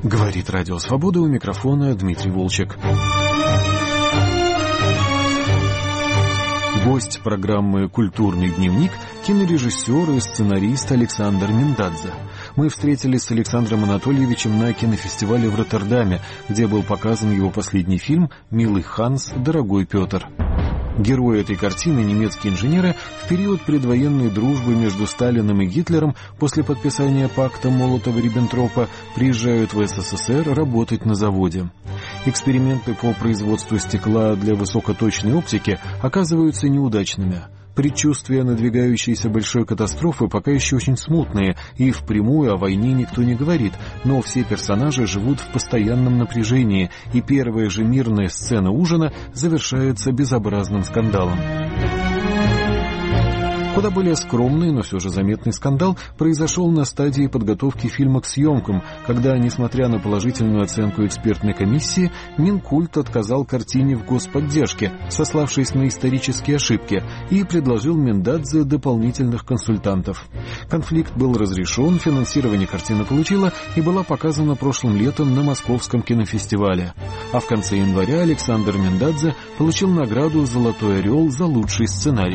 Говорит Радио Свобода, у микрофона Дмитрий Волчек. Гость программы «Культурный дневник» — кинорежиссер и сценарист Александр Миндадзе. Мы встретились с Александром Анатольевичем на кинофестивале в Роттердаме, где был показан его последний фильм «Милый Ханс, дорогой Петр». Герои этой картины, немецкие инженеры, в период предвоенной дружбы между Сталиным и Гитлером после подписания пакта Молотова-Риббентропа приезжают в СССР работать на заводе. Эксперименты по производству стекла для высокоточной оптики оказываются неудачными. Предчувствия надвигающейся большой катастрофы пока еще очень смутные, и впрямую о войне никто не говорит, но все персонажи живут в постоянном напряжении, и первая же мирная сцена ужина завершается безобразным скандалом. Куда более скромный, но все же заметный скандал произошел на стадии подготовки фильма к съемкам, когда, несмотря на положительную оценку экспертной комиссии, Минкульт отказал картине в господдержке, сославшись на исторические ошибки, и предложил Миндадзе дополнительных консультантов. Конфликт был разрешен, финансирование картина получила и была показана прошлым летом на Московском кинофестивале. А в конце января Александр Миндадзе получил награду «Золотой орел» за лучший сценарий.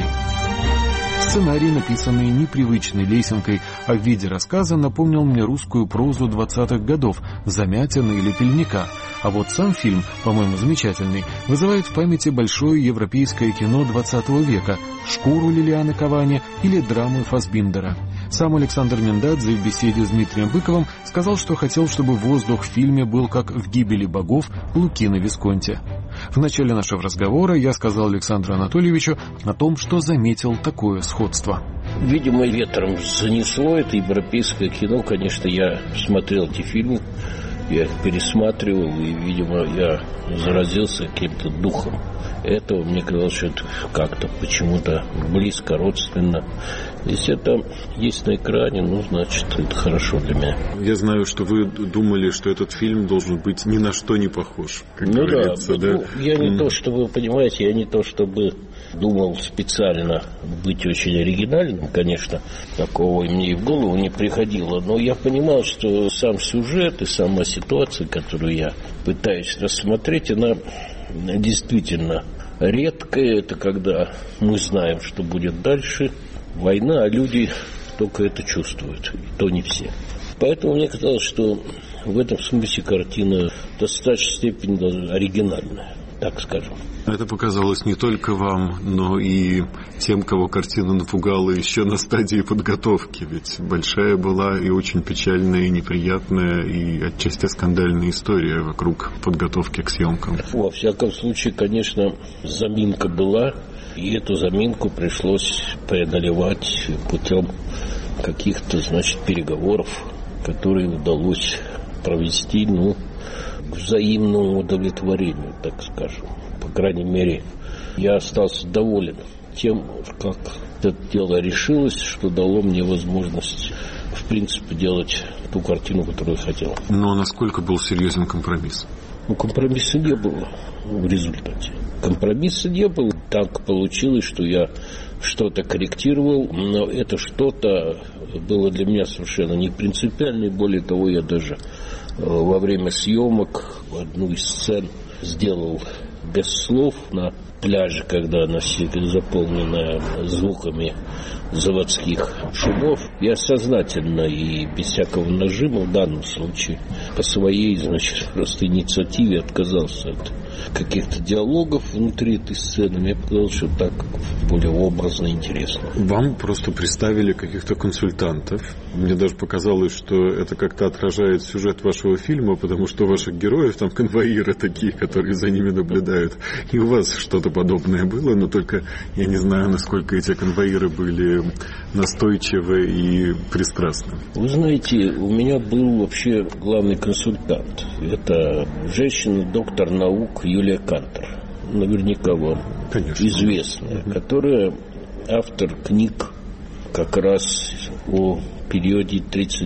Сценарий, написанный непривычной лесенкой, а в виде рассказа, напомнил мне русскую прозу 20-х годов, Замятина или Пельника. А вот сам фильм, по-моему, замечательный, вызывает в памяти большое европейское кино 20 века, «Шкуру» Лилианы Кавани или драмы Фассбиндера. Сам Александр Миндадзе в беседе с Дмитрием Быковым сказал, что хотел, чтобы воздух в фильме был как в «Гибели богов» Лукино Висконти. В начале нашего разговора я сказал Александру Анатольевичу о том, что заметил такое сходство. Видимо, ветром занесло это европейское кино. Конечно, я смотрел эти фильмы, я их пересматривал, и, видимо, я заразился каким-то духом этого. Мне казалось, что это как-то почему-то близко, родственно. Если это есть на экране, ну, значит, это хорошо для меня. Я знаю, что вы думали, что этот фильм должен быть ни на что не похож. Ну да, да? Я не то, чтобы, понимаете, я не то, чтобы думал специально быть очень оригинальным, конечно, такого мне и в голову не приходило, но я понимал, что сам сюжет и сама ситуация, которую я пытаюсь рассмотреть, она действительно редкая. Это когда мы знаем, что будет дальше. Война, а люди только это чувствуют, и то не все. Поэтому мне казалось, что в этом смысле картина в достаточной степени оригинальная, так скажем. Это показалось не только вам, но и тем, кого картина напугала еще на стадии подготовки. Ведь большая была и очень печальная, и неприятная, и отчасти скандальная история вокруг подготовки к съемкам. Во всяком случае, конечно, заминка была. И эту заминку пришлось преодолевать путем каких-то, значит, переговоров, которые удалось провести, к взаимному удовлетворению, так скажем. По крайней мере, я остался доволен тем, как это дело решилось, что дало мне возможность, в принципе, делать ту картину, которую я хотел. Но насколько был серьезен компромисс? Компромисса не было в результате. Компромисса не было. Так получилось, что я что-то корректировал, но это что-то было для меня совершенно не принципиально. И более того, я даже во время съемок одну из сцен сделал без слов на пляже, когда она заполнена звуками заводских шумов. Я сознательно и без всякого нажима в данном случае по своей, значит, просто инициативе отказался от каких-то диалогов внутри этой сцены. Мне показалось, что так более образно и интересно. Вам просто представили каких-то консультантов. Мне даже показалось, что это как-то отражает сюжет вашего фильма, потому что у ваших героев там конвоиры такие, которые за ними наблюдают. И у вас что-то подобное было, но только я не знаю, насколько эти конвоиры были настойчивы и пристрастны. Вы знаете, у меня был вообще главный консультант. Это женщина, доктор наук Юлия Кантер. Наверняка вам известная, которая автор книг как раз о периоде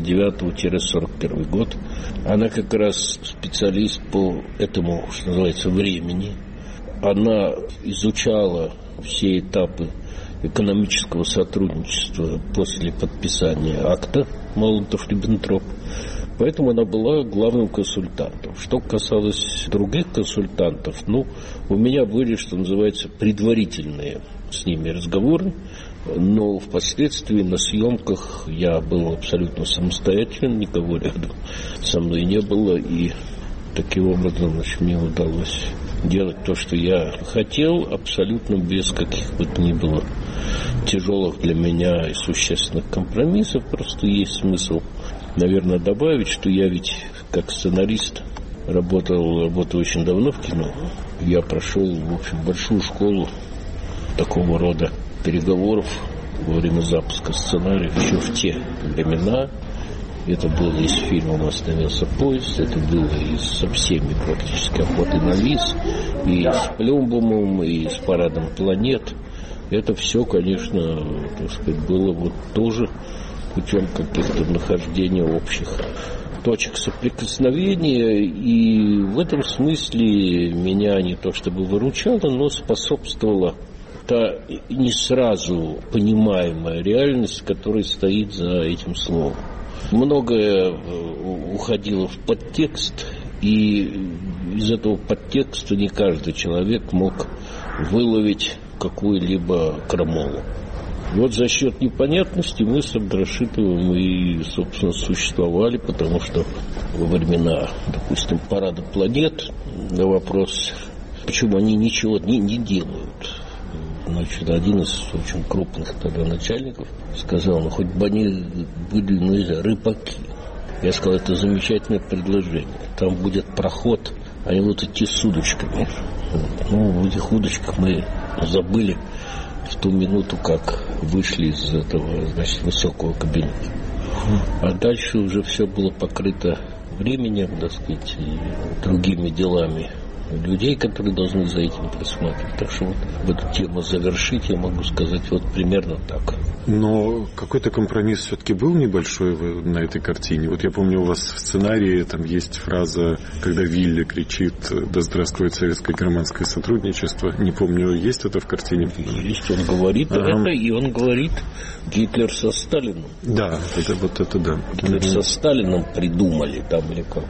39-41 год. Она как раз специалист по этому, что называется, времени. Она изучала все этапы экономического сотрудничества после подписания акта Молотов-Риббентроп. Поэтому она была главным консультантом. Что касалось других консультантов, у меня были, что называется, предварительные с ними разговоры, но впоследствии на съемках я был абсолютно самостоятелен, никого рядом со мной не было, и таким образом, мне удалось делать то, что я хотел, абсолютно без каких бы то ни было тяжелых для меня и существенных компромиссов. Просто есть смысл, наверное, добавить, что я ведь как сценарист работаю очень давно в кино. Я прошел, в общем, большую школу такого рода переговоров во время запуска сценария еще в те времена. Это было и с фильмом «Остановился поезд», это было и со всеми практически «Охотой на лис», и с Плюмбумом, и с «Парадом планет». Это все, конечно, было тоже путем каких-то нахождения общих точек соприкосновения. И в этом смысле меня не то чтобы выручало, но способствовала та не сразу понимаемая реальность, которая стоит за этим словом. Многое уходило в подтекст, и из этого подтекста не каждый человек мог выловить какую-либо крамолу. Вот за счет непонятности мы с Абдрашитовым и, собственно, существовали, потому что во времена, допустим, «Парада планет» на вопрос, почему они ничего не делают, один из очень крупных тогда начальников сказал, хоть бы они были, рыбаки. Я сказал, это замечательное предложение. Там будет проход, они будут идти с удочками. В этих удочках мы забыли в ту минуту, как вышли из этого, высокого кабинета. А дальше уже все было покрыто временем, и другими делами людей, которые должны за этим присматривать. Так что в эту тему завершить я могу сказать примерно так. Но какой-то компромисс все-таки был небольшой на этой картине. Я помню, у вас в сценарии там есть фраза, когда Вилли кричит «Да здравствует советско-германское сотрудничество». Не помню, есть это в картине? Есть, он говорит это, и он говорит Гитлер со Сталином. Да, это да. Гитлер со Сталином придумали там или как.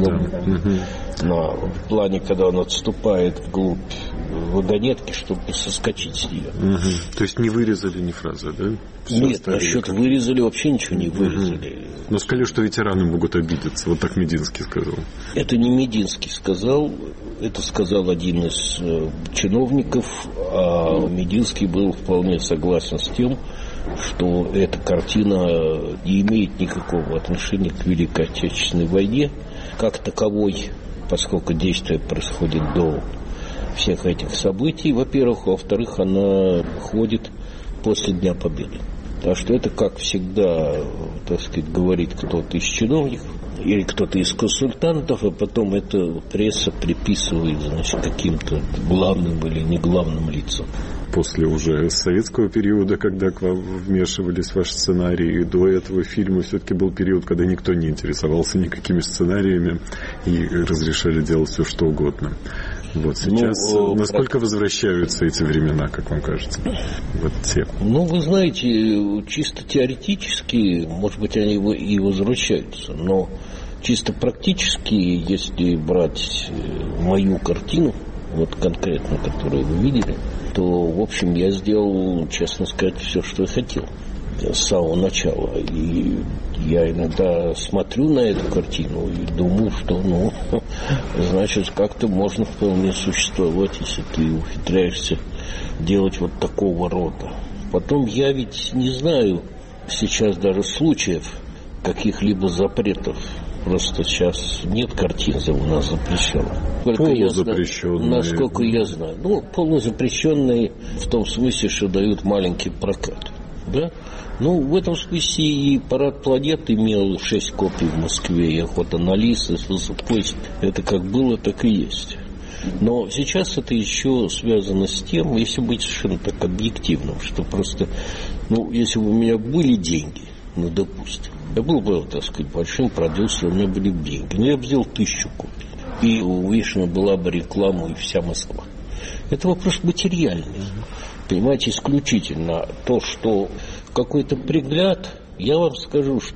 Но в плане, когда он отступает вглубь вагонетки, чтобы соскочить с нее. То есть не вырезали ни фразы, да? Все нет, насчет вырезали вообще ничего не вырезали. Но сказали, что ветераны могут обидеться. Вот так Мединский сказал. Это не Мединский сказал, это сказал один из чиновников, а Мединский был вполне согласен с тем, что эта картина не имеет никакого отношения к Великой Отечественной войне как таковой, поскольку действие происходит до всех этих событий, во-первых. Во-вторых, она ходит после Дня Победы. Так что это, как всегда, говорит кто-то из чиновников или кто-то из консультантов, а потом эта пресса приписывает, каким-то главным или не главным лицам. После уже советского периода, когда к вам вмешивались в ваш сценарий, и до этого фильма все-таки был период, когда никто не интересовался никакими сценариями и разрешали делать все, что угодно. Сейчас насколько возвращаются эти времена, как вам кажется? Те. Вы знаете, чисто теоретически, может быть, они и возвращаются, но чисто практически, если брать мою картину, конкретно, которую вы видели, то, в общем, я сделал, честно сказать, все, что я хотел с самого начала. И я иногда смотрю на эту картину и думаю, что, значит, как-то можно вполне существовать, если ты ухитряешься делать такого рода. Потом я ведь не знаю сейчас даже случаев каких-либо запретов. Просто сейчас нет картин у нас запрещенных. Полузапрещенные. Насколько я знаю. Полузапрещенные в том смысле, что дают маленький прокат. Да? В этом смысле и «Парад планет» имел 6 копий в Москве, и «Охота на лис», и «Поезд». Это как было, так и есть. Но сейчас это еще связано с тем, если быть совершенно так объективным, что просто, если бы у меня были деньги, допустим, я был бы, большим продюсером, у меня были бы деньги, но я бы сделал 1000 копий. И увешана была бы реклама и вся Москва. Это вопрос материальный. Понимаете, исключительно то, что какой-то пригляд, я вам скажу, что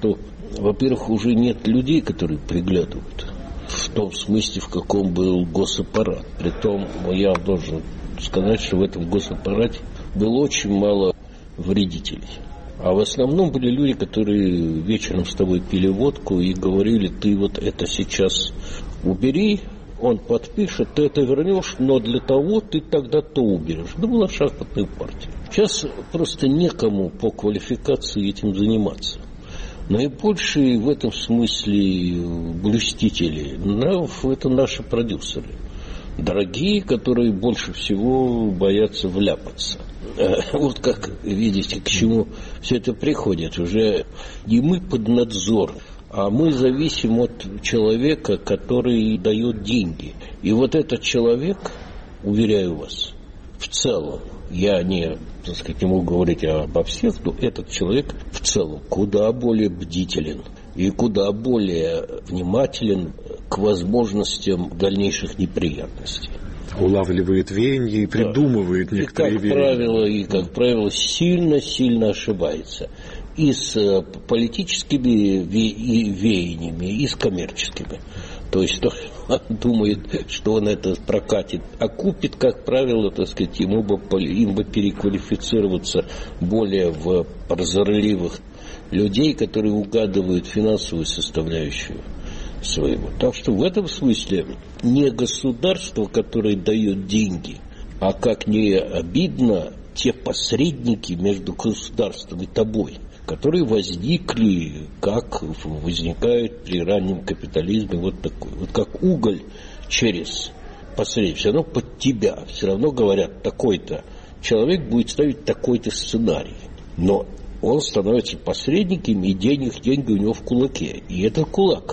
во-первых, уже нет людей, которые приглядывают. В том смысле, в каком был госаппарат. Притом, я должен сказать, что в этом госаппарате было очень мало вредителей. А в основном были люди, которые вечером с тобой пили водку и говорили: ты вот это сейчас убери, он подпишет, ты это вернешь, но для того ты тогда то уберешь. Это была шахматная партия. Сейчас просто некому по квалификации этим заниматься. Наибольшие в этом смысле блюстители нравов — это наши продюсеры. Дорогие, которые больше всего боятся вляпаться. Вот как видите, к чему все это приходит. Уже не мы под надзор, а мы зависим от человека, который дает деньги. И вот этот человек, уверяю вас, в целом, я не могу говорить обо всех, но этот человек в целом куда более бдителен и куда более внимателен к возможностям дальнейших неприятностей. Улавливает веяния и придумывает некоторые веяния. И, как правило, сильно ошибается. И с политическими веяниями, и с коммерческими. То есть он думает, что он это прокатит, а купит, как правило, им бы переквалифицироваться более в прозорливых людей, которые угадывают финансовую составляющую своего. Так что в этом смысле не государство, которое дает деньги, а, как не обидно, те посредники между государством и тобой, которые возникли, как возникают при раннем капитализме, вот такой. Вот как уголь через посредник, все равно под тебя, все равно говорят, такой-то человек будет ставить такой-то сценарий. Но он становится посредником, и деньги у него в кулаке. И этот кулак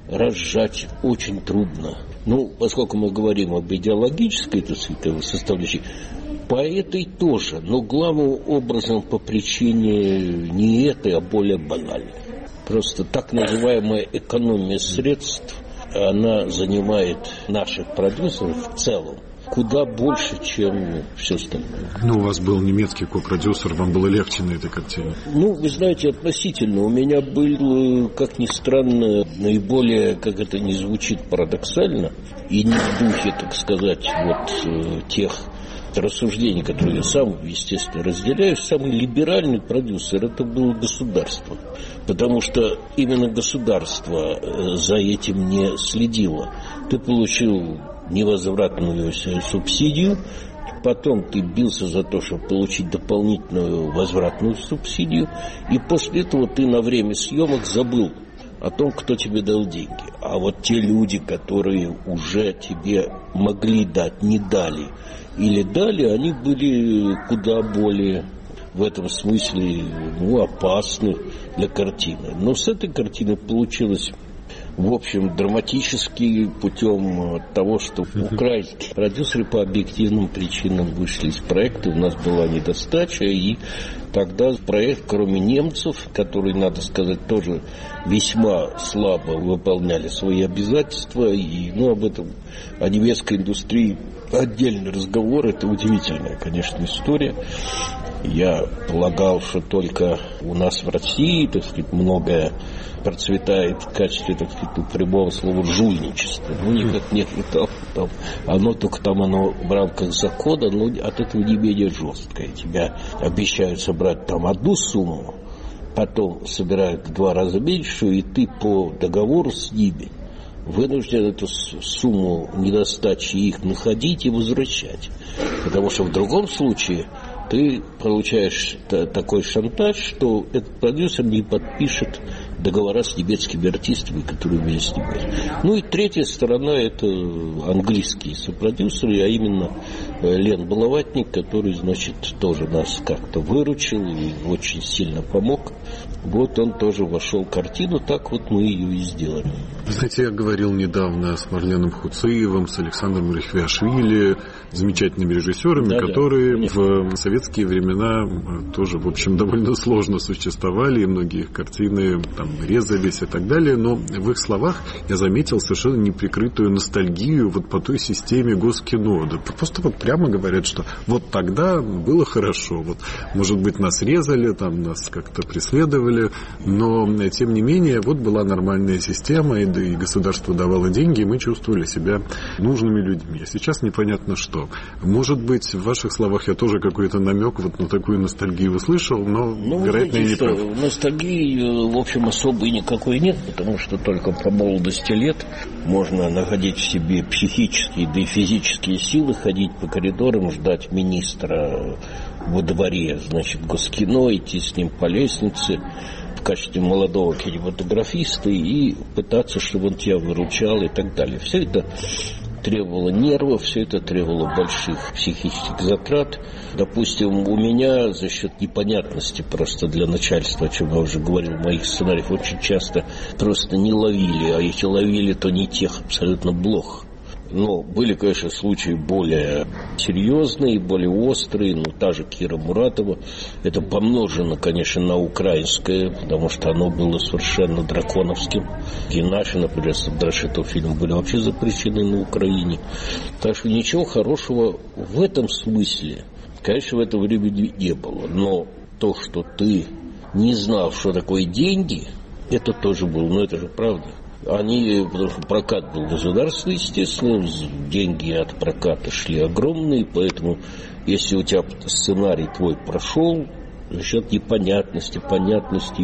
разжать очень трудно. Поскольку мы говорим об идеологической составляющей, по этой тоже, но главным образом по причине не этой, а более банальной. Просто так называемая экономия средств, она занимает наших продюсеров в целом куда больше, чем все остальное. У вас был немецкий копродюсер, вам было легче на этой картине? Вы знаете, относительно. У меня был, как ни странно, наиболее, как это ни звучит парадоксально, и не в духе, так сказать, тех рассуждений, которые я сам, естественно, разделяю, самый либеральный продюсер — это было государство. Потому что именно государство за этим не следило. Ты получил невозвратную субсидию, потом ты бился за то, чтобы получить дополнительную возвратную субсидию, и после этого ты на время съемок забыл о том, кто тебе дал деньги. А вот те люди, которые уже тебе могли дать, не дали, или дали, они были куда более в этом смысле опасны для картины. Но с этой картиной получилось, в общем, драматически путем того, что украинские продюсеры по объективным причинам вышли из проекта, у нас была недостача, и тогда проект, кроме немцев, которые, надо сказать, тоже весьма слабо выполняли свои обязательства, и об этом, о немецкой индустрии отдельный разговор, это удивительная, конечно, история. Я полагал, что только у нас в России, многое процветает в качестве, прямого слова жульничества. Никак не хватало там. Оно в рамках закона, но от этого не менее жесткое. Тебя обещают собрать одну сумму, потом собирают в 2 раза меньше, и ты по договору с ними вынужден эту сумму недостачи их находить и возвращать. Потому что в другом случае ты получаешь такой шантаж, что этот продюсер не подпишет договора с немецкими артистами, которые меня снимали. И третья сторона — это английские сопродюсеры, а именно Лен Балаватник, который, тоже нас как-то выручил и очень сильно помог. Он тоже вошел в картину, так мы ее и сделали. Знаете, я говорил недавно с Марленом Хуциевым, с Александром Рахвиашвили, замечательными режиссерами, которые в советские времена тоже, в общем, довольно сложно существовали, и многие их картины резались и так далее, но в их словах я заметил совершенно неприкрытую ностальгию по той системе Госкино. Да просто прямо говорят, что вот тогда было хорошо, вот, может быть, нас резали, там, нас как-то преследовали, но, тем не менее, вот была нормальная система, и государство давало деньги, и мы чувствовали себя нужными людьми. А сейчас непонятно что. Может быть, в ваших словах я тоже какой-то намек вот на такую ностальгию услышал, но, вероятно, я не прав. Ностальгии, в общем, особой никакой нет, потому что только по молодости лет можно находить в себе психические, да и физические силы, ходить по коридорам, ждать министра во дворе, значит, Госкино, идти с ним по лестнице в качестве молодого кинематографиста и пытаться, чтобы он тебя выручал и так далее. Все это требовало нервов, все это требовало больших психических затрат. Допустим, у меня за счет непонятности просто для начальства, о чем я уже говорил в моих сценариях, очень часто просто не ловили, а если ловили, то не тех абсолютно блох. Но были, конечно, случаи более серьезные, более острые. Ну, та же Кира Муратова. Это помножено, конечно, на украинское, потому что оно было совершенно драконовским. И наши, например, Садрашитов фильмы были вообще запрещены на Украине. Так что ничего хорошего в этом смысле, конечно, в это время не было. Но то, что ты не знал, что такое деньги, это тоже было. Но это же правда. Потому что прокат был государственный, естественно, деньги от проката шли огромные, поэтому если у тебя сценарий твой прошел, за счет непонятности, понятности,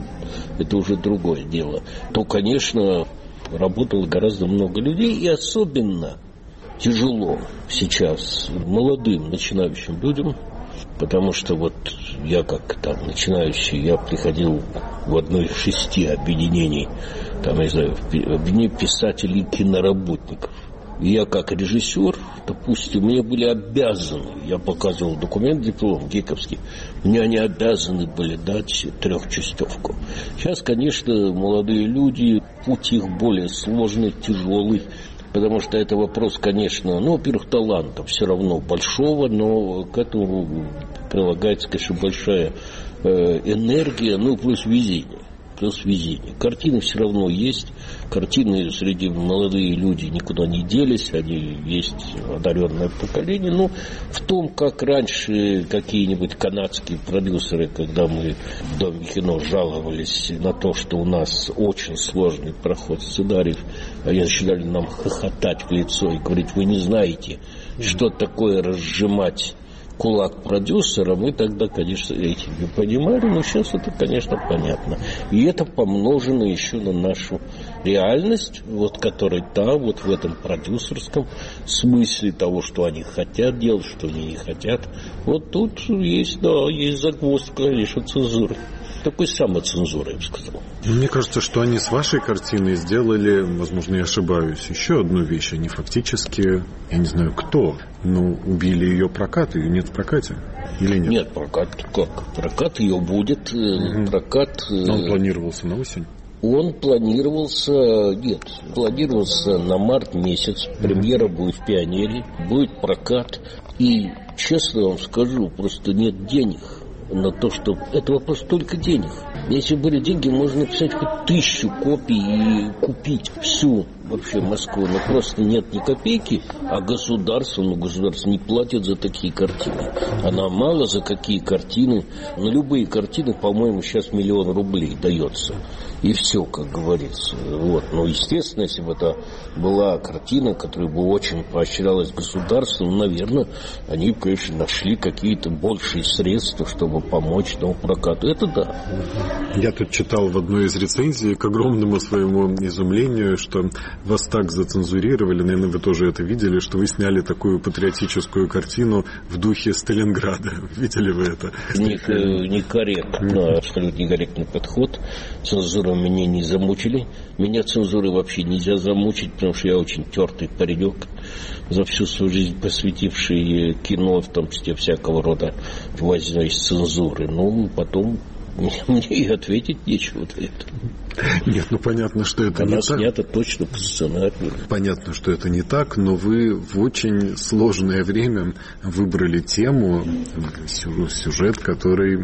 это уже другое дело, то, конечно, работало гораздо много людей, и особенно тяжело сейчас молодым начинающим людям, потому что вот я как там начинающий, я приходил в одно из 6 объединений, там, я знаю, объединение писателей и киноработников. И я как режиссер, допустим, мне были обязаны, я показывал документ, диплом гиковский, мне они обязаны были дать 3-частевку. Сейчас, конечно, молодые люди, путь их более сложный, тяжелый, потому что это вопрос, конечно, во-первых, таланта все равно большого, но к этому прилагается, конечно, большая энергия, плюс везение. Картины все равно есть. Картины среди молодые люди никуда не делись. Они есть одаренное поколение. Но в том, как раньше какие-нибудь канадские продюсеры, когда мы в Доме кино жаловались на то, что у нас очень сложный проход сценариев, они начинали нам хохотать в лицо и говорить: вы не знаете, что такое разжимать кулак продюсера, мы тогда, конечно, этим не понимали, но сейчас это, конечно, понятно. И это помножено еще на нашу реальность, которая вот в этом продюсерском смысле того, что они хотят делать, что они не хотят. Вот тут есть загвоздка, конечно, цензуры. Такой самоцензурой, я бы сказал. Мне кажется, что они с вашей картиной сделали, возможно, я ошибаюсь, еще одну вещь. Они фактически, я не знаю кто, убили ее прокат, ее нет в прокате. Или нет? Нет, прокат как? Прокат ее будет. Прокат... Он планировался на осень? Он планировался на март месяц. Премьера будет в Пионере, будет прокат. И, честно вам скажу, просто нет денег на то, что это вопрос только денег. Если были деньги, можно написать хоть 1000 копий и купить всю вообще Москву. Но просто нет ни копейки, а государство не платит за такие картины. Она мало за какие картины. На любые картины, по-моему, сейчас 1 000 000 рублей дается. И все, как говорится. Но, естественно, если бы это была картина, которая бы очень поощрялась государством, наверное, они, конечно, нашли какие-то большие средства, чтобы помочь этому прокату. Это да. Я тут читал в одной из рецензий, к огромному своему изумлению, что вас так зацензурировали, наверное, вы тоже это видели, что вы сняли такую патриотическую картину в духе Сталинграда. Видели вы это? Некорректно, абсолютно некорректный подход. Цензуру меня не замучили. Меня цензурой вообще нельзя замучить, потому что я очень тертый паренек, за всю свою жизнь посвятивший кино, в том числе всякого рода вознёй с цензуры. Потом мне и ответить нечего для этого. Нет, понятно, что это не так. Она снята точно по сценарию. Понятно, что это не так, но вы в очень сложное время выбрали тему, сюжет, который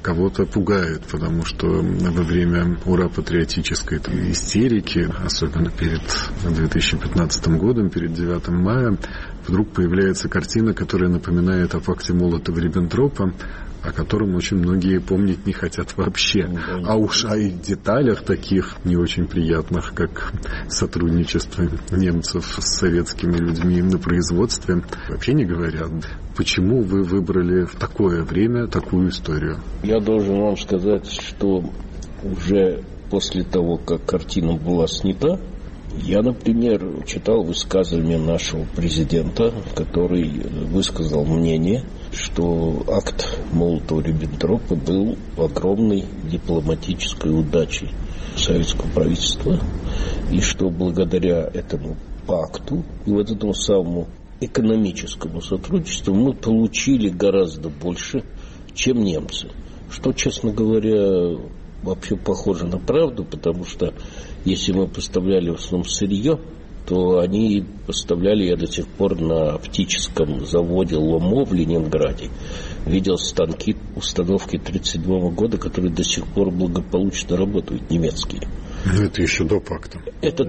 кого-то пугает, потому что во время ура-патриотической истерики, особенно перед 2015 годом, перед 9 мая, вдруг появляется картина, которая напоминает о пакте Молотова-Риббентропа, о котором очень многие помнить не хотят вообще. А уж о деталях таких не очень приятных, как сотрудничество немцев с советскими людьми на производстве, вообще не говорят. Почему вы выбрали в такое время такую историю? Я должен вам сказать, что уже после того, как картина была снята, я, например, читал высказывание нашего президента, который высказал мнение, что акт Молотова-Риббентропа был огромной дипломатической удачей советского правительства, и что благодаря этому пакту и вот этому самому экономическому сотрудничеству мы получили гораздо больше, чем немцы. Что, честно говоря, вообще похоже на правду, потому что если мы поставляли в основном сырье, то они поставляли, я до сих пор на оптическом заводе ЛОМО в Ленинграде видел станки установки 1937 года, которые до сих пор благополучно работают, немецкие. Но это еще до пакта. Это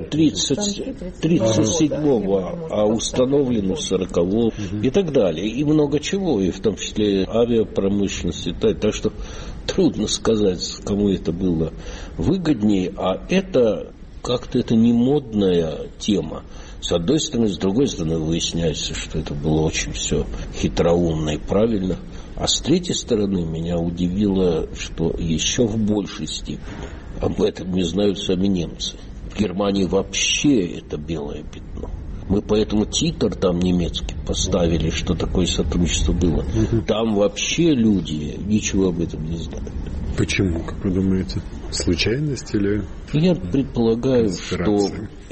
37-го, а установлено в 40-го и так далее. И много чего, и в том числе авиапромышленности. Так что трудно сказать, кому это было выгоднее, а это как-то это не модная тема. С одной стороны, с другой стороны, выясняется, что это было очень все хитроумно и правильно. А с третьей стороны, меня удивило, что еще в большей степени об этом не знают сами немцы. В Германии вообще это белое пятно. Мы поэтому титр там немецкий поставили, что такое сотрудничество было. Там вообще люди ничего об этом не знают. Почему, как вы думаете? Случайность или... Я предполагаю, что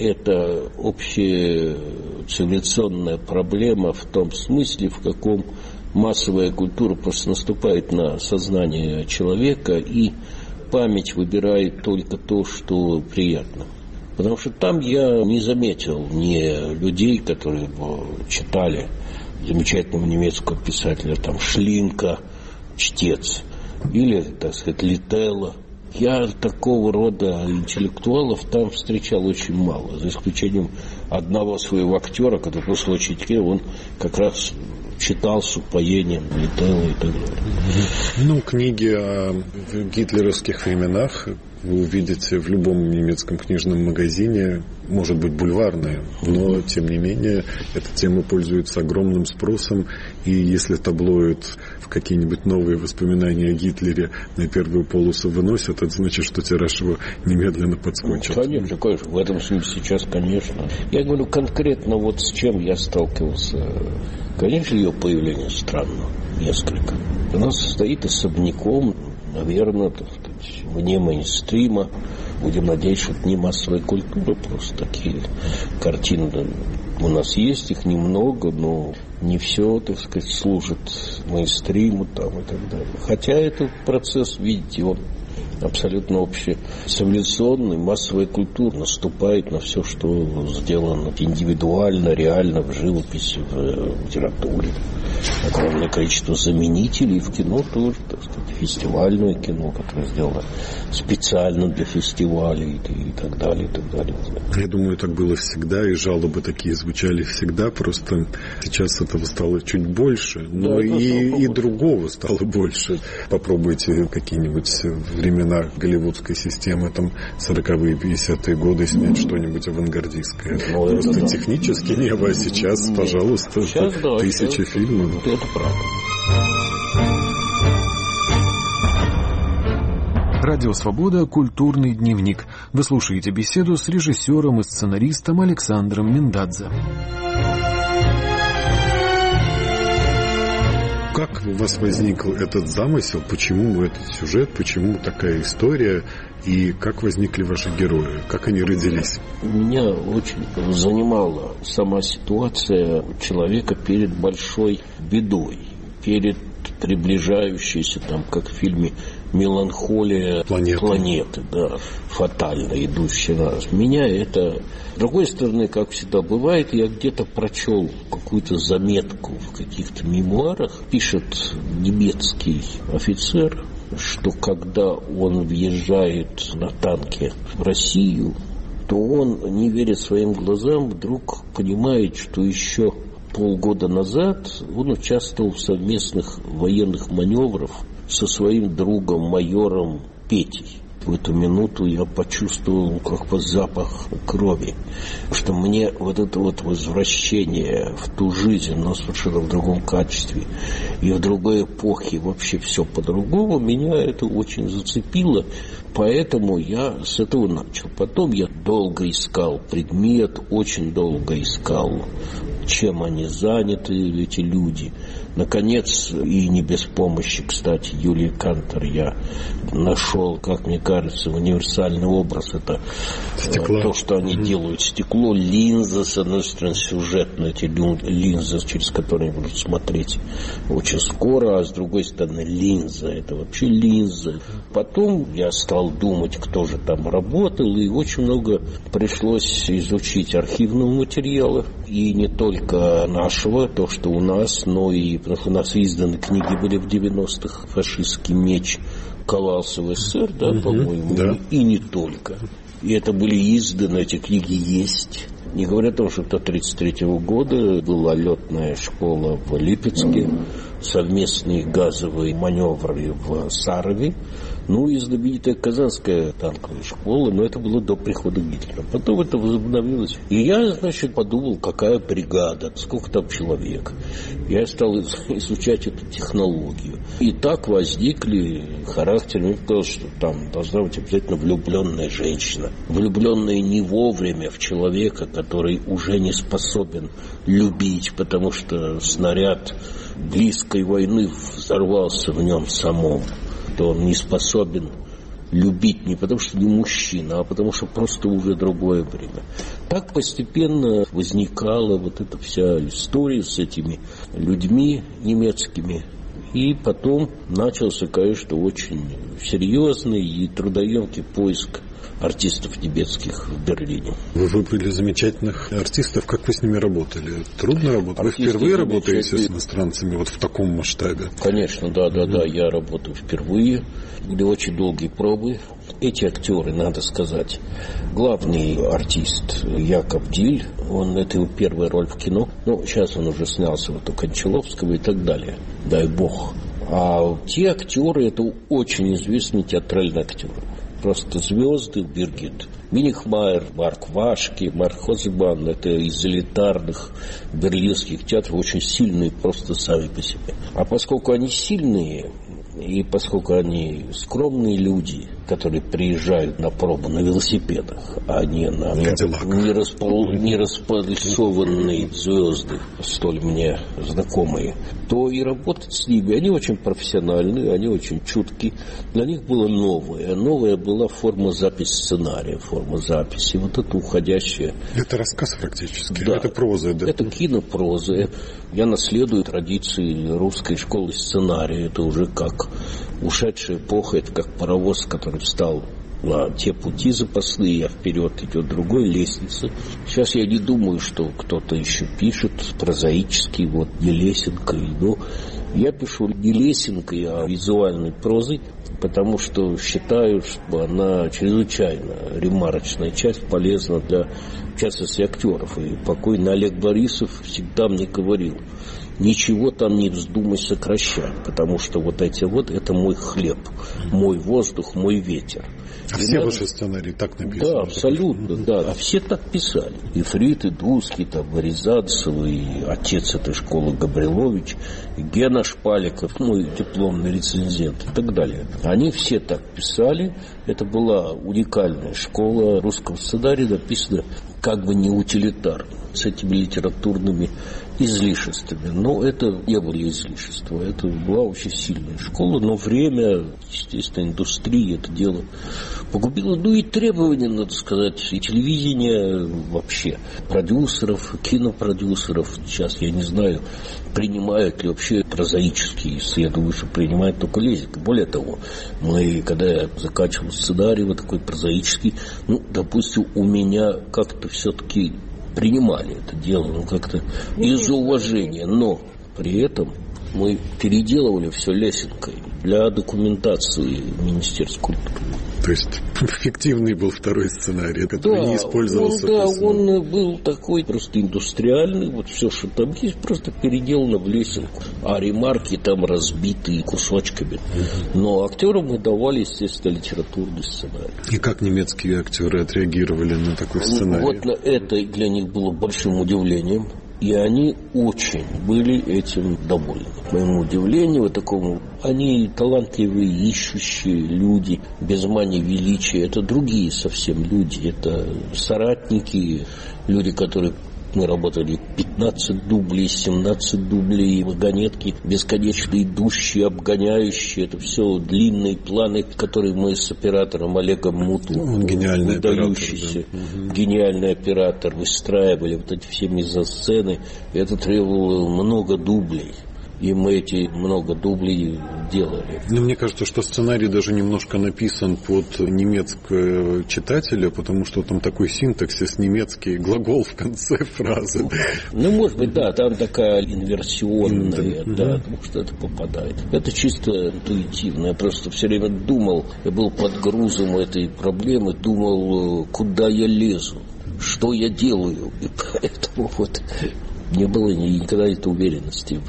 это общая цивилизационная проблема в том смысле, в каком массовая культура просто наступает на сознание человека, и память выбирает только то, что приятно. Потому что там я не заметил ни людей, которые читали замечательного немецкого писателя, там, Шлинка, чтец, или, так сказать, Лителла. Я такого рода интеллектуалов там встречал очень мало, за исключением одного своего актера, который после учителя, он как раз читал с упоением Лителла и так далее. Ну, книги о гитлеровских временах вы увидите в любом немецком книжном магазине, может быть, бульварные, но, тем не менее, эта тема пользуется огромным спросом, и если таблоид в какие-нибудь новые воспоминания о Гитлере на первую полосу выносят, это значит, что тираж его немедленно подскочит. Конечно, в этом смысле сейчас, конечно. Я говорю конкретно вот с чем я сталкивался. Конечно, ее появление странно, несколько. Она состоит особняком, наверное, вне мейнстрима. Будем надеяться, что это не массовая культура, просто такие картины у нас есть, их немного, но не все, так сказать, служит мейнстриму там и так далее. Хотя этот процесс, видите, он абсолютно общецивилизационный, массовая культура наступает на все, что сделано индивидуально, реально в живописи, в литературе. Огромное количество заменителей в кино тоже, так сказать, фестивальное кино, которое сделано специально для фестивалей и так далее, и так далее. Я думаю, так было всегда, и жалобы такие звучали всегда, просто сейчас этого стало чуть больше, но да, и другого стало больше. Попробуйте какие-нибудь времена голливудской системы, там, 40-е, 50-е годы снять что-нибудь авангардистское. Просто технически небо, а сейчас, пожалуйста, сейчас, да, тысячи фильмов. Это правда. Радио «Свобода» «Культурный дневник». Вы слушаете беседу с режиссером и сценаристом Александром Миндадзе. Как у вас возник этот замысел? Почему этот сюжет? Почему такая история? И как возникли ваши герои? Как они родились? Меня очень занимала сама ситуация человека перед большой бедой, перед приближающейся, там, как в фильме «Меланхолия планеты», да, фатально идущая на нас. Меня это... С другой стороны, как всегда бывает, я где-то прочел какую-то заметку в каких-то мемуарах. Пишет немецкий офицер, что когда он въезжает на танке в Россию, то он не верит своим глазам, вдруг понимает, что еще полгода назад он участвовал в совместных военных маневрах со своим другом, майором Петей. В эту минуту я почувствовал как бы запах крови, что мне вот это вот возвращение в ту жизнь, но совершенно в другом качестве и в другой эпохе, вообще все по-другому, меня это очень зацепило, поэтому я с этого начал. Потом я долго искал предмет, очень долго искал, чем они заняты, эти люди. Наконец, и не без помощи, кстати, Юлии Кантор, я нашел, как мне кажется, универсальный образ. Это стекло. То, что они делают. Стекло, линза, с одной стороны, сюжетные эти линзы, через которые будут смотреть очень скоро, а с другой стороны, линза. Это вообще линза. Потом я стал думать, кто же там работал, и очень много пришлось изучить архивного материала. И не только нашего, то, что у нас, но и потому что у нас изданы книги были в 90-х, «Фашистский меч» ковался в СССР, да, по-моему, да. И не только. И это были изданы, эти книги есть. Не говоря о том, что до 1933 года была летная школа в Липецке, совместные газовые маневры в Сарове, ну и знаменитая Казанская танковая школа, но это было до прихода Гитлера. Потом это возобновилось. И я, значит, подумал, какая бригада, сколько там человек. Я стал изучать эту технологию. И так возникли характеры. Мне казалось, что там должна быть обязательно влюбленная женщина. Влюбленная не вовремя в человека, который уже не способен любить, потому что снаряд близкой войны взорвался в нем самом. То он не способен любить не потому, что не мужчина, а потому, что просто уже другое время. Так постепенно возникала вот эта вся история с этими людьми немецкими. И потом начался, конечно, очень серьезный и трудоемкий поиск артистов тибетских в Берлине. Вы выбрали замечательных артистов. Как вы с ними работали? Трудно работать? Вы впервые работаете с иностранцами вот в таком масштабе? Конечно, да. Я работаю впервые. Были очень долгие пробы. Эти актеры, надо сказать, главный артист Яков Диль, это его первая роль в кино. Сейчас он уже снялся вот у Кончаловского и так далее. Дай бог. А те актеры, это очень известные театральные актеры. Просто звезды. Биргит Минихмайер, Марк Вашки, Марк Хозебан. Это из элитарных берлинских театров, очень сильные просто сами по себе. А поскольку они сильные, и поскольку они скромные люди, которые приезжают на пробу на велосипедах, а не на нераспалисованные звезды, столь мне знакомые, то и работать с ними, они очень профессиональные, они очень чуткие. Для них было новое. Новая была форма записи сценария, форма записи. Вот это уходящее. Это рассказ практически? Да. Это проза, да? Это кинопроза. Я наследую традиции русской школы сценария. Это уже как ушедшая эпоха, это как паровоз, который встал на те пути запасные, а вперед идет другой лестница. Сейчас я не думаю, что кто-то еще пишет прозаически, не лесенкой. Я пишу не лесенкой, а визуальной прозой, потому что считаю, что она чрезвычайно ремарочная часть, полезна для, в частности, актеров. И покойный Олег Борисов всегда мне говорил: ничего там не вздумай сокращать, потому что это мой хлеб, мой воздух, мой ветер. А все ваши сценарии так написаны? Да, абсолютно, да. А все так писали. И Фрид, и Дудский, Рязанцев, и отец этой школы Габрилович, и Гена Шпаликов, мой дипломный рецензент и так далее. Они все так писали. Это была уникальная школа русского сценария, написана как бы не утилитарно, с этими литературными излишествами. Но это не были излишества. Это была очень сильная школа, но время, естественно, индустрии это дело погубило. И требования, надо сказать, и телевидения вообще, продюсеров, кинопродюсеров. Сейчас я не знаю, принимают ли вообще прозаические, я думаю, что принимают только Лесенко. Более того, когда я заканчивал сценарий такой прозаический, допустим, у меня как-то все-таки принимали это дело, как-то из уважения, но при этом мы переделывали все Лесенкой. для документации Министерства культуры. То есть фиктивный был второй сценарий, который не использовался. Он был такой просто индустриальный, вот все, что там есть, просто переделано в лесенку, а ремарки там разбиты кусочками. Но актерам мы давали, естественно, литературный сценарий. И как немецкие актеры отреагировали на такой сценарий? Вот это для них было большим удивлением. И они очень были этим довольны. К моему удивлению, вот такому, они талантливые, ищущие люди, без мани величия. Это другие совсем люди. Это соратники, люди, которые... Мы работали 15 дублей, 17 дублей, вагонетки, бесконечно идущие, обгоняющие. Это все длинные планы, которые мы с оператором Олегом Мутовым, выдающийся гениальный оператор, выстраивали вот эти все мизансцены. Это требовало много дублей. И мы эти много дублей делали. Но мне кажется, что сценарий даже немножко написан под немецкого читателя, потому что там такой синтаксис немецкий, глагол в конце фразы. Ну, может быть, да, там такая инверсионная, да, потому что это попадает. Это чисто интуитивно. Я просто все время думал, я был под грузом этой проблемы, думал, куда я лезу, что я делаю. И поэтому вот... Не было никогда этой уверенности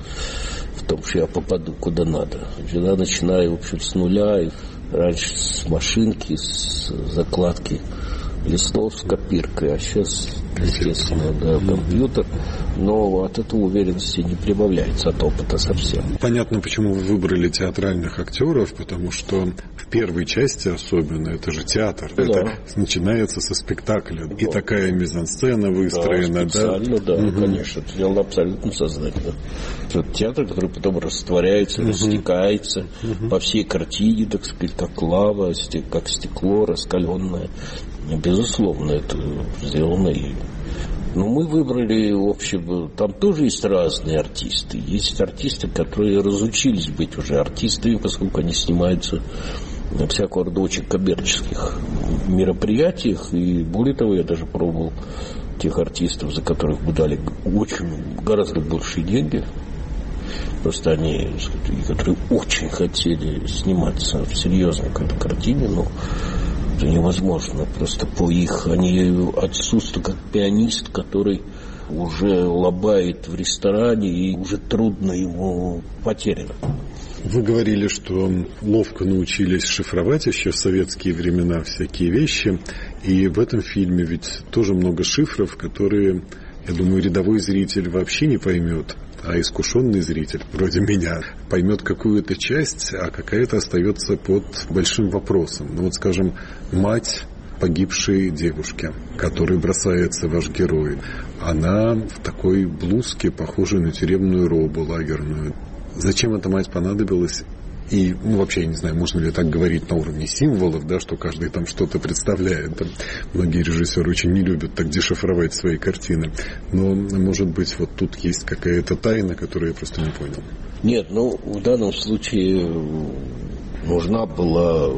в том, что я попаду куда надо. Всегда начинаю, в общем, с нуля, и раньше с машинки, с закладки листов, с копиркой, а сейчас, естественно, да, компьютер. Но от этого уверенности не прибавляется, от опыта совсем. Понятно, почему вы выбрали театральных актеров, потому что в первой части особенно, это же театр, да. Это начинается со спектакля. Да. И такая мизансцена выстроена. Да, специально, да, конечно. Это дело абсолютно сознательно. Это театр, который потом растворяется, растекается по всей картине, так сказать, как лава, как стекло раскаленное. Безусловно, это сделано. Но мы выбрали, в общем, там тоже есть разные артисты. Есть артисты, которые разучились быть уже артистами, поскольку они снимаются на всякого рода очень коммерческих мероприятиях. И более того, я даже пробовал тех артистов, за которых мы дали гораздо большие деньги. Просто они, которые очень хотели сниматься в серьезной картине, но это невозможно. Просто по их... Они отсутствуют как пианист, который уже лобает в ресторане, и уже трудно ему потеряно. Вы говорили, что ловко научились шифровать еще в советские времена всякие вещи. И в этом фильме ведь тоже много шифров, которые, я думаю, рядовой зритель вообще не поймет. А искушенный зритель, вроде меня, поймет какую-то часть, а какая-то остается под большим вопросом. Ну вот, скажем, мать погибшей девушки, которой бросается ваш герой, она в такой блузке, похожей на тюремную робу лагерную. Зачем эта мать понадобилась? И, вообще, я не знаю, можно ли так говорить на уровне символов, да, что каждый там что-то представляет. Там многие режиссеры очень не любят так дешифровать свои картины. Но, может быть, вот тут есть какая-то тайна, которую я просто не понял. Нет, в данном случае нужна была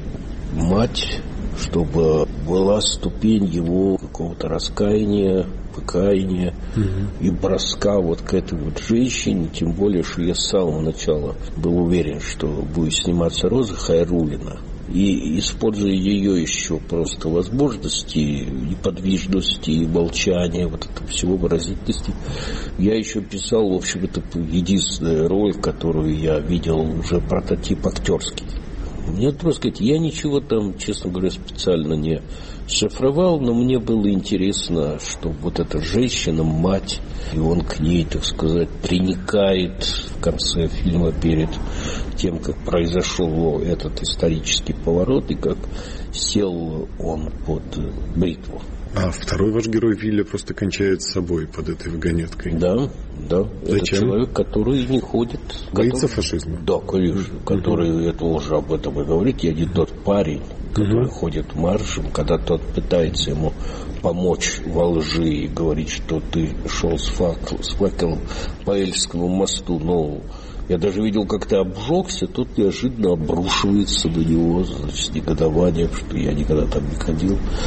мать, чтобы была ступень его какого-то раскаяния, покаяния и броска вот к этой вот женщине, тем более, что я с самого начала был уверен, что будет сниматься Роза Хайруллина. И используя ее еще просто возможности, и подвижности, и молчания, вот это всего выразительности, я еще писал, в общем, это единственная роль, которую я видел уже прототип актерский. Мне трудно сказать, я ничего там, честно говоря, специально не шифровал, но мне было интересно, что вот эта женщина, мать, и он к ней, так сказать, приникает в конце фильма перед тем, как произошел этот исторический поворот и как сел он под бритву. А второй ваш герой Вилли просто кончает с собой под этой вагонеткой. Да. Зачем? Это человек, который не ходит. Боится фашизма? Да, конечно. Который, это уже об этом и говорит. Я не тот парень, который ходит маршем, когда тот пытается ему помочь во лжи и говорит, что ты шел с факелом по Эльскому мосту. Но я даже видел, как ты обжегся, тут неожиданно обрушивается на него, значит, негодование, что я никогда там не ходил.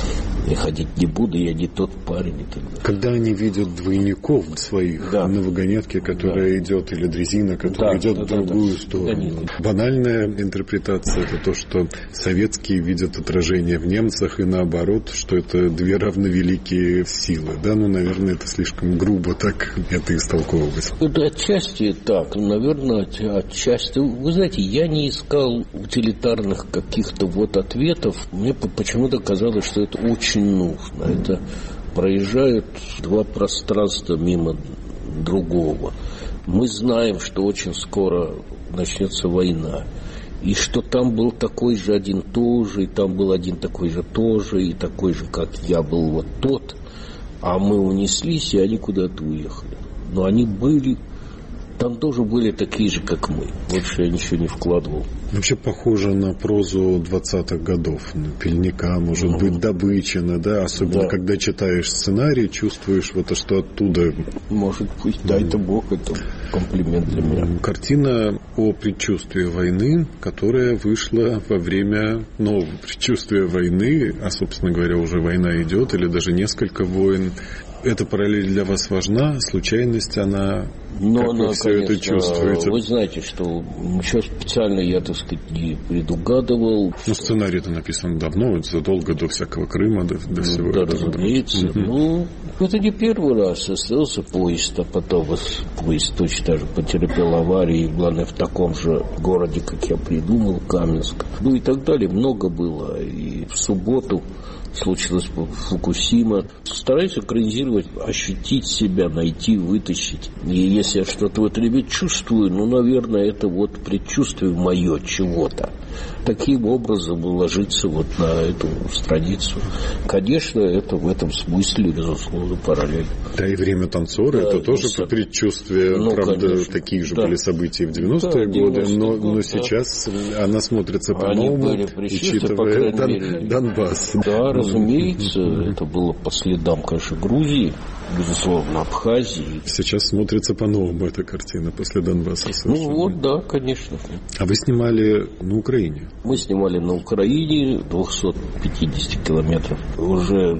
Я ходить не буду, я не тот парень и так далее. Когда они видят двойников своих на вагонетке, которая идет, или дрезина, которая идет в другую сторону. Банальная интерпретация — это то, что советские видят отражение в немцах, и наоборот, что это две равновеликие силы. Да, ну, наверное, это слишком грубо так это истолковывать. Это отчасти так, наверное, отчасти. Вы знаете, я не искал утилитарных каких-то вот ответов. Мне почему-то казалось, что это очень нужно. Это проезжают два пространства мимо другого. Мы знаем, что очень скоро начнется война. И что там был такой же один тоже, и там был один такой же тоже, и такой же, как я был вот тот. А мы унеслись, и они куда-то уехали. Но они были... Там тоже были такие же, как мы. Больше я ничего не вкладывал. Вообще похоже на прозу 20-х годов. Пельника, может быть, Добычина, да? Особенно, когда читаешь сценарий, чувствуешь вот что оттуда. Может быть, дай-то Бог, это комплимент для меня. Картина о предчувствии войны, которая вышла во время нового предчувствия войны, а, собственно говоря, уже война идет, или даже несколько войн. Эта параллель для вас важна? Случайность она? Но как она, вы все конечно, это чувствуете? Вы знаете, что ничего специально я, так сказать, не предугадывал. Ну, сценарий-то написан давно, задолго до всякого Крыма, до всего да, этого. разумеется. Ну, это не первый раз. Остался поезд, а потом поезд точно так же потерпел аварию, главное, в таком же городе, как я придумал, Каменск. Ну и так далее. Много было. И в субботу случилось Фукусима. Стараюсь экранизировать, ощутить себя, найти, вытащить. И если я что-то в этом чувствую, ну, наверное, это вот предчувствие мое чего-то. Таким образом ложится вот на эту страницу. Конечно, это в этом смысле, безусловно, параллель. Да, и «Время танцора» это тоже предчувствие. Ну, правда, конечно. Такие же были события в 90-е годы, но сейчас она смотрится по-новому, учитывая Донбасс. Да, разумеется, это было по следам, конечно, Грузии, безусловно, Абхазии. Сейчас смотрится по-новому эта картина после Донбасса. Ну вот, да, конечно. А вы снимали на Украине? Мы снимали на Украине 250 километров. Уже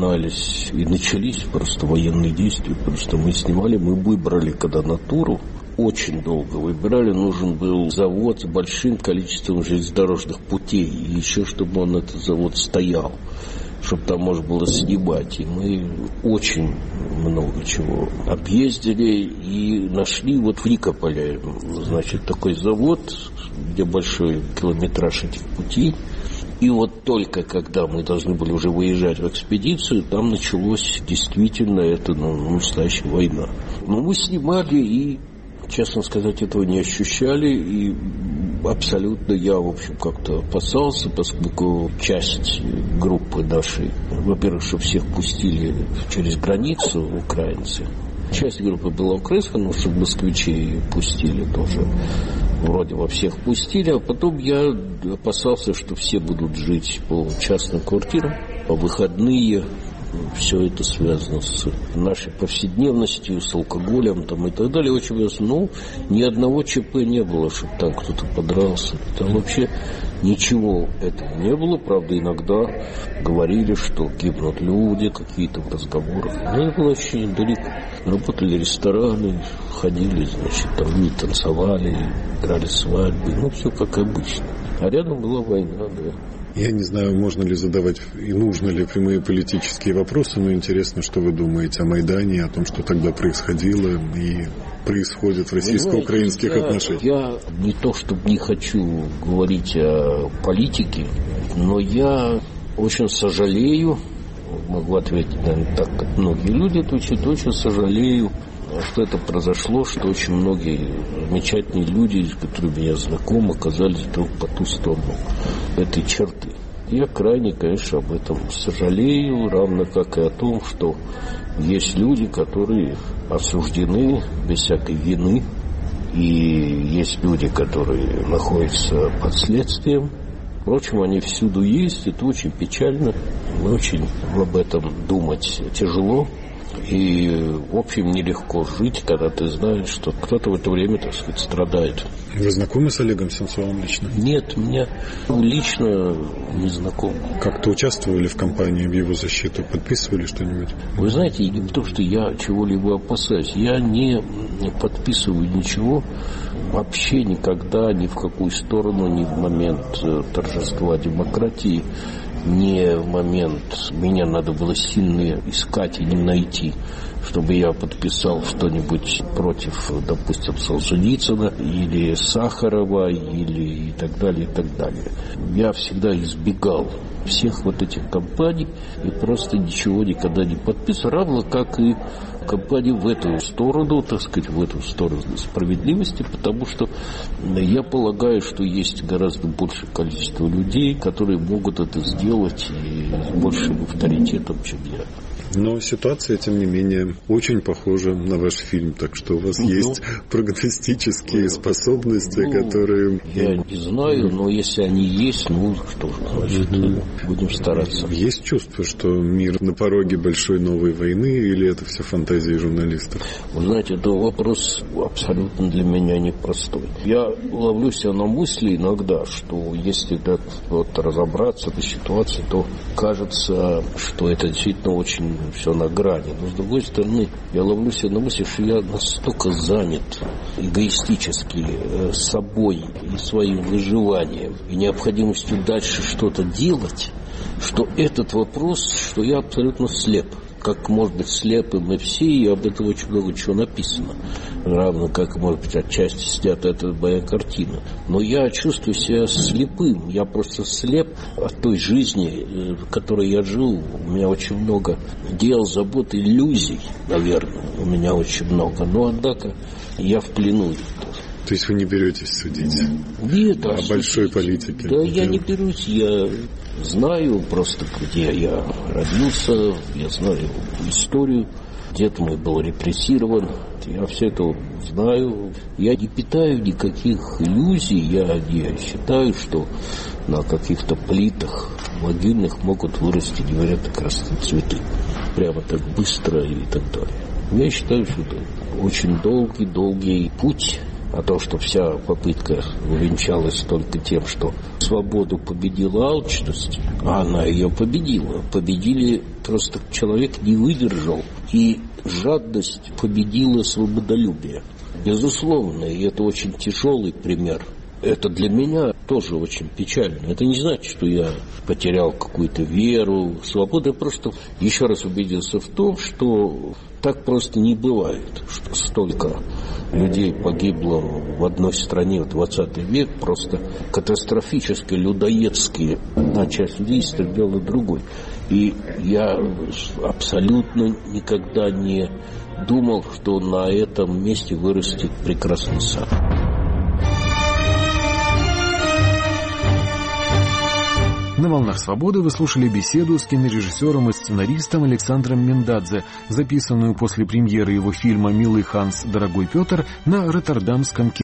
начались просто военные действия. Просто мы снимали, мы выбрали, когда натуру, очень долго выбирали. Нужен был завод с большим количеством железнодорожных путей. И еще, чтобы этот завод стоял, чтобы там можно было снимать. И мы очень много чего объездили и нашли вот в Никополе, значит, такой завод, где большой километраж этих путей. И вот только когда мы должны были уже выезжать в экспедицию, там началось действительно это настоящая война. Но мы снимали и, честно сказать, этого не ощущали. И абсолютно я, в общем, как-то опасался, поскольку часть группы нашей, во-первых, что всех пустили через границу украинцы. Часть группы была украинская, но чтобы москвичей пустили тоже. Вроде во всех пустили, а потом я опасался, что все будут жить по частным квартирам, по выходные. Все это связано с нашей повседневностью, с алкоголем там, и так далее. Очень ясно. Но ни одного ЧП не было, чтобы там кто-то подрался. Там вообще ничего этого не было. Правда, иногда говорили, что гибнут люди, какие-то в разговорах. Но это было очень недалеко. Работали рестораны, ходили, значит, там и танцевали, играли свадьбы. Ну, все как обычно. А рядом была война, да. Я не знаю, можно ли задавать и нужно ли прямые политические вопросы, но интересно, что вы думаете о Майдане, о том, что тогда происходило и происходит в российско-украинских отношениях. Я не то, чтобы не хочу говорить о политике, но я очень сожалею, могу ответить, наверное, так, как многие люди отвечают, очень сожалею, что это произошло, что очень многие замечательные люди, с которыми я знаком, оказались вдруг по ту сторону этой черты. Я крайне, конечно, об этом сожалею, равно как и о том, что есть люди, которые осуждены без всякой вины, и есть люди, которые находятся под следствием. Впрочем, они всюду есть, это очень печально, очень об этом думать тяжело. И, в общем, нелегко жить, когда ты знаешь, что кто-то в это время, так сказать, страдает. Вы знакомы с Олегом Сенцовым лично? Нет, меня лично не знаком. Как-то участвовали в кампании в его защиту? Подписывали что-нибудь? Вы знаете, не то, что я чего-либо опасаюсь. Я не подписываю ничего вообще никогда, ни в какую сторону, ни в момент торжества демократии, ни в момент меня надо было сильно искать и не найти, чтобы я подписал что-нибудь против, допустим, Солженицына или Сахарова или и так далее, и так далее. Я всегда избегал всех вот этих кампаний и просто ничего никогда не подписывал, равно как и кампании в эту сторону, так сказать, в эту сторону справедливости, потому что я полагаю, что есть гораздо большее количество людей, которые могут это сделать и с большим авторитетом, чем я. Но ситуация, тем не менее, очень похожа на ваш фильм, так что у вас есть прогностические способности, которые... Я не знаю, но если они есть, что же, значит, будем стараться. Есть чувство, что мир на пороге большой новой войны, или это все фантазии журналистов? Вы знаете, это вопрос абсолютно для меня непростой. Я ловлю себя на мысли иногда, что если так вот разобраться в ситуации, то кажется, что это действительно очень все на грани. Но, с другой стороны, я ловлю себя на мысли, что я настолько занят эгоистически собой и своим выживанием и необходимостью дальше что-то делать, что этот вопрос, что я абсолютно слеп. Как, может быть, слепы мы все, и об этом очень много чего написано. Равно как, может быть, отчасти снята эта моя картина. Но я чувствую себя слепым. Я просто слеп от той жизни, в которой я жил. У меня очень много дел, забот, иллюзий, наверное. У меня очень много. Но, однако, я в плену. То есть вы не беретесь судить? Нет, о большой политике? Да, я не берусь. Я знаю просто, где я родился, я знаю историю. Дед мой был репрессирован. Я все это знаю. Я не питаю никаких иллюзий. Я не считаю, что на каких-то плитах могильных могут вырасти невероятно красные цветы. Прямо так быстро и так далее. Я считаю, что это очень долгий путь. А то, что вся попытка увенчалась только тем, что свободу победила алчность, а она ее победила. Победили, просто человек не выдержал, и жадность победила свободолюбие. Безусловно, и это очень тяжелый пример. Это для меня тоже очень печально. Это не значит, что я потерял какую-то веру. Свобода, просто еще раз убедился в том, что так просто не бывает, что столько людей погибло в одной стране в 20 век, просто катастрофически людоедские. Одна часть людей стреляла другой. И я абсолютно никогда не думал, что на этом месте вырастет прекрасный сад. На «Волнах свободы» вы слушали беседу с кинорежиссером и сценаристом Александром Миндадзе, записанную после премьеры его фильма «Милый Ханс, дорогой Петр» на Роттердамском